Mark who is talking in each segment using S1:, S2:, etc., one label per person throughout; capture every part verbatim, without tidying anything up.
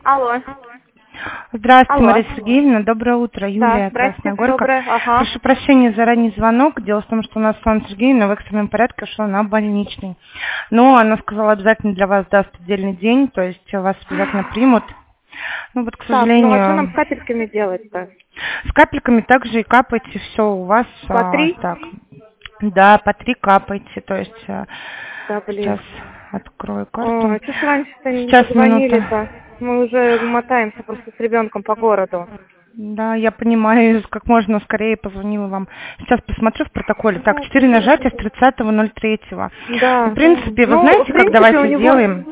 S1: Алло.
S2: Здравствуйте,
S1: Алло.
S2: Мария Сергеевна. Доброе утро. Юлия,
S1: Да, здрасте,
S2: Красная Горка.
S1: доброе. Ага.
S2: Прошу прощения за ранний звонок. Дело в том, что у нас Светлана Сергеевна в экстренном порядке ушла на больничный. Но она сказала, обязательно для вас даст отдельный день, то есть вас обязательно примут. Ну вот, к
S1: Так, ну а что нам
S2: сожалению,
S1: с капельками делать-то?
S2: с капельками также и капайте все у вас.
S1: По
S2: а,
S1: три?
S2: так. Да, по три капайте. То есть а,
S1: Да,
S2: сейчас
S1: блин.
S2: открою
S1: Ой,
S2: карту.
S1: что ж раньше-то не
S2: Сейчас минута.
S1: позвонили-то? Мы уже мотаемся просто с ребенком по городу.
S2: Да, я понимаю, как можно скорее позвонила вам. Сейчас посмотрю в протоколе. Так,
S1: Да,
S2: четыре нажатия с тридцатого ноль третьего.
S1: да.
S2: В принципе, вы
S1: Ну, в
S2: знаете, как
S1: принципе, у
S2: давайте
S1: него...
S2: сделаем?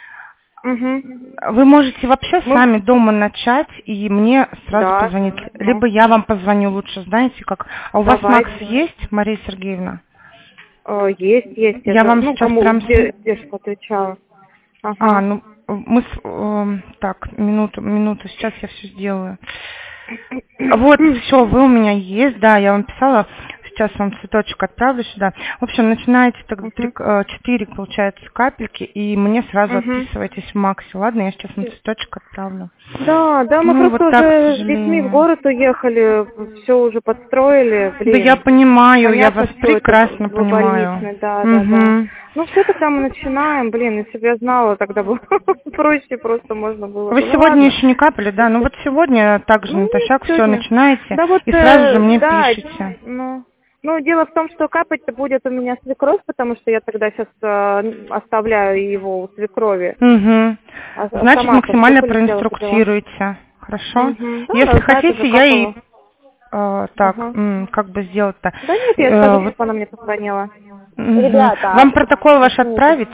S1: Угу.
S2: Вы можете вообще
S1: Мы...
S2: сами дома начать и мне сразу
S1: Да.
S2: позвонить.
S1: Ну,
S2: Либо я вам позвоню лучше, знаете как. А у вас Макс
S1: давайте.
S2: есть, Мария Сергеевна?
S1: Э, есть, есть. Я
S2: Я
S1: же,
S2: вам
S1: ну,
S2: сейчас
S1: кому,
S2: прям...
S1: где,
S2: с-
S1: где же отвечала.
S2: А,
S1: Ага.
S2: ну, мы... с- эм, так, минуту, минуту, сейчас я все сделаю. Вот, все, вы у меня есть, да, я вам писала, сейчас вам цветочек отправлю сюда. В общем, начинаете тогда три,
S1: Угу.
S2: э, четыре, получается, капельки, и мне сразу
S1: Угу.
S2: отписывайтесь в Максе, ладно? Я сейчас вам цветочек отправлю.
S1: Да, да, мы
S2: Ну, вот
S1: просто
S2: так, к
S1: уже с детьми в
S2: сожалению.
S1: город уехали, все уже подстроили,
S2: Да я
S1: блин.
S2: понимаю, я вас
S1: Понятно, все это
S2: прекрасно
S1: в
S2: понимаю.
S1: больничной, да, да, да.
S2: Угу.
S1: Ну, все тогда мы начинаем, блин, если бы я знала, тогда бы проще просто можно было
S2: Вы
S1: бы. Ну,
S2: сегодня
S1: ладно.
S2: еще не капали, да? Ну вот сегодня также
S1: Ну,
S2: натощак все
S1: сегодня.
S2: начинаете
S1: Да вот,
S2: и сразу же
S1: э,
S2: мне
S1: да,
S2: пишите.
S1: ну, ну, дело в том, что капать-то будет у меня свекровь, потому что я тогда сейчас оставляю его у свекрови.
S2: Угу.
S1: А, а
S2: Значит,
S1: сама-то в
S2: максимально
S1: кухне дела по делам.
S2: проинструктируйте. Хорошо?
S1: Угу. Да,
S2: Если
S1: она знает уже,
S2: хотите, я
S1: как
S2: и
S1: его.
S2: э, так,
S1: Ага.
S2: м, как бы сделать-то.
S1: Да нет, я
S2: Э,
S1: скажу,
S2: вот,
S1: чтобы она мне позвонила.
S2: мгм.
S1: Ребята,
S2: Вам протокол ваш отправить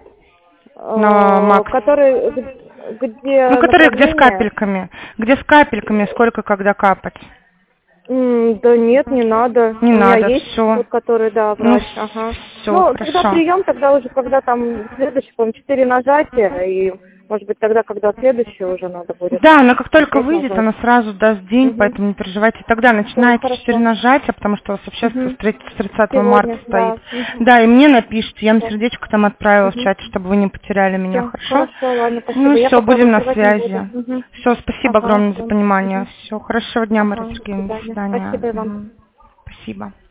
S2: на
S1: э,
S2: Макс?
S1: который, г-
S2: Ну,
S1: где
S2: который где с
S1: направление?
S2: капельками. Где с капельками, сколько когда капать.
S1: М, Да нет, не надо.
S2: Не
S1: У меня
S2: надо,
S1: есть
S2: все.
S1: тот, который, да,
S2: Ну,
S1: врач, ага.
S2: все,
S1: Ну, когда
S2: хорошо.
S1: прием, тогда уже, когда там следующий, по-моему, четыре нажатия, и, может быть, тогда, когда следующий уже надо будет
S2: Да, но как только
S1: опять
S2: выйдет,
S1: нажать.
S2: она сразу даст день,
S1: Угу.
S2: поэтому не переживайте. Тогда
S1: Все,
S2: начинаете четыре
S1: хорошо.
S2: нажатия, потому что у вас вообще
S1: Угу.
S2: с тридцатого марта
S1: Сегодня,
S2: стоит.
S1: да. Угу.
S2: Да, и мне напишите, я вам
S1: Все.
S2: сердечко там отправила в
S1: Угу.
S2: чате, чтобы вы не потеряли меня,
S1: Все,
S2: хорошо?
S1: хорошо, ладно,
S2: Ну
S1: спасибо. Я
S2: все,
S1: пока
S2: будем на
S1: вызывать не буду.
S2: связи.
S1: Угу.
S2: Все, спасибо
S1: Ага,
S2: огромное за
S1: все.
S2: понимание.
S1: Угу.
S2: Все, хорошего дня, Мария
S1: Ага, до
S2: Сергеевна, до
S1: свидания.
S2: свидания.
S1: Спасибо и вам.
S2: Мгм. Спасибо.